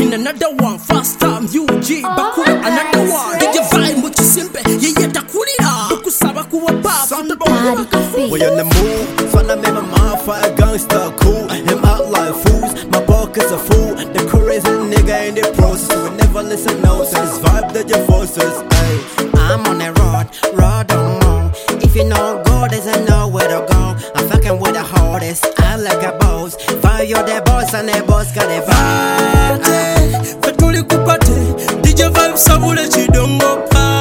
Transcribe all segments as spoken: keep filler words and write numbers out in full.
in another one. First time U G baku another one. D J vibe muchi simple yeye takulira ukusaba kuwa pop. We on the move, fana me my mind fire gangster cool. Him out like fools, my buck is a fool. The crazy nigga in the process, we never listen no sense. Vibe the your forces, ayy. I'm on the road, road on more. If you know God doesn't know where to go, I'm fucking with the hardest. I like a boss, fire you're the boss and the boss got the vibe. Fatuli kupate, D J vibe sabule chidongo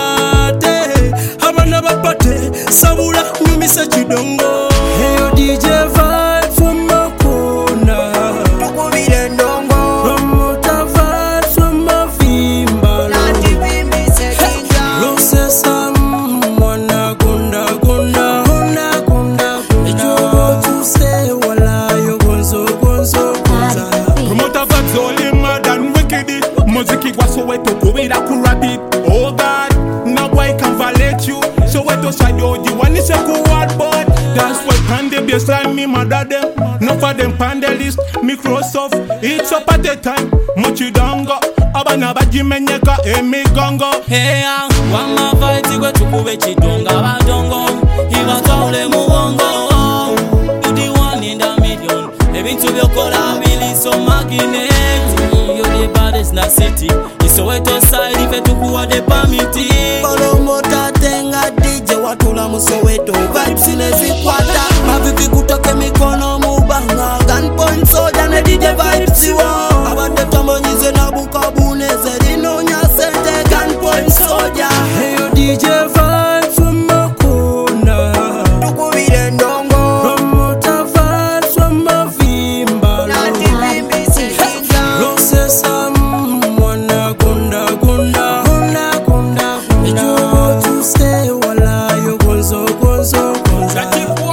pate. Hamana bapate, sabula nyumisa chidongo. Hey yo D J vibe from my corner. Tuko vile ndongo. Promoter vibe from my vimba. Nati vimbi sekinja. Rose sam mwana gunda gunda. Gunda gunda gunda. Yo to stay wala yo gonzo gonzo gonza. Promoter vibes only mad and wicked. Muziki kwa Soweto kubira kurabit. Oh God, now boy can violate you. Soweto shadow the one is a cool word but that's why pande baseline me mother them. No for them pande list Microsoft. It's up at the time. Muchi dongo. Abana bajimenyeka emi gongo. Hey ya, wama fighti kwe tukube chidonga badongo. Iwa kaule muwongo. You the one in the million. Ebintu byokola bili so magnet. You the baddest na city. Isoweto side ife tukuwa de pamiti. Promoter tenga D J watula mu Soweto. Vibes inezikwata. Mavivi kutoke mikono mubanga. Gunpoint soja ne D J vibes iwa. Abande tamonyize na bukabune zerino nyasente. Gunpoint soja. Hey yo D J vibe from my corner. Tuku vile ndongo. Promoter vibe from my vimba. Nati vimbi sekinja. Rose sam mwana gunda gunda. Gunda gunda gunda. Yo to stay wala yo gonzo gonzo gonza.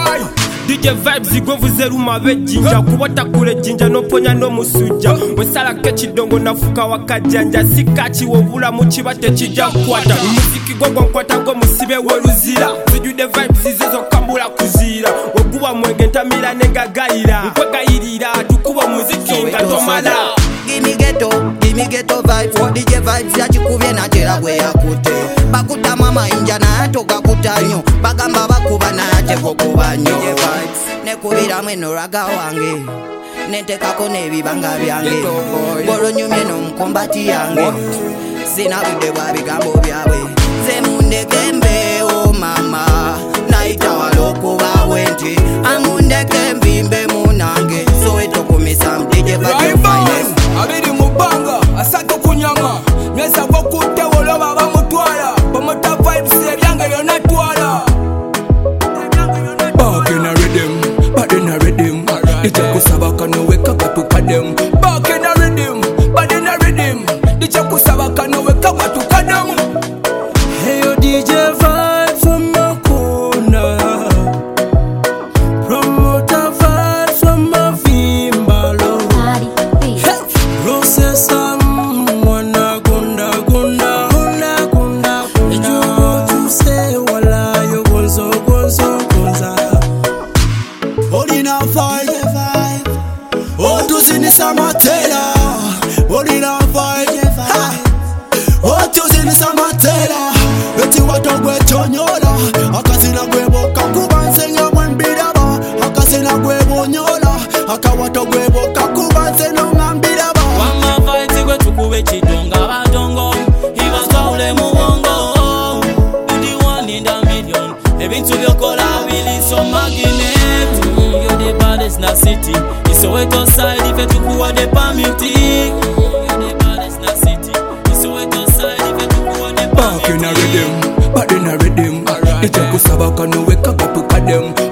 D J vibes zigovu zeruma bejinja kubota kule jinja no ponya no musuja wesala kechidongo nafuka wakajanja sikachi wobula mu kibate kijja kwata muziki gogo nkwata go musibe woluzira zijude vibes zizo kambula kuzira oguba mwenge ntamira negagayira nkwegayirira tukuba muziki nga tomala. Gimme ghetto, gimme ghetto vibes. What D J vibes ya chikubye na tera bwe yakute. Bakuta mama inja na atoka kutanyo. Bagamba bakuba na ate kubanyo. D J vibes ne kubira mweno raga wange. Nentekako nebibanga byange. Bolo nyumye no mkombati yange. Sina bude bwa bigambo byawe. Ze munde gembe o mama. Naita waloko bawenti. Amunde kembimbe munange. Soweto kumisa D J vibes finest. Abiri mubanga, asatu kunyama. Nyesa kwa kute wolo baba mutwala. Promoter vibes ebyange yona twala. Back in a rhythm, back in a rhythm. Dija kusaba kano weka watu kadem. Back in a rhythm, back in a rhythm. Dija kusaba kano weka watu kadem. Hey yo D J vibe from my corner. Promoter vibe from my vimba. Rose sam mwana gunda gunda. Gunda gunda gunda. Yo to stay wala yo gonzo gonzo gonza. Olina vibe, oh tu sinisa matela. Olina vibe, oh tu sinisa matela. Eti watogwe chonyola, akasina gweboka kubansenya mwembiraba. Akasina gwebonyola, akawatogwe boka kubansenya mwembiraba. Wama fighti kwe tukube chidonga badongo. Iwa kaule muwongo. You the one in the million. Ebintu byokola bili so magnet. You the baddest na city. Isoweto side ife tukuwa de pamiti. You the baddest na city. Isoweto side ife tukuwa de Back in a pamiti. rhythm, back in a rhythm. Dija kusaba kano weka watu kadem.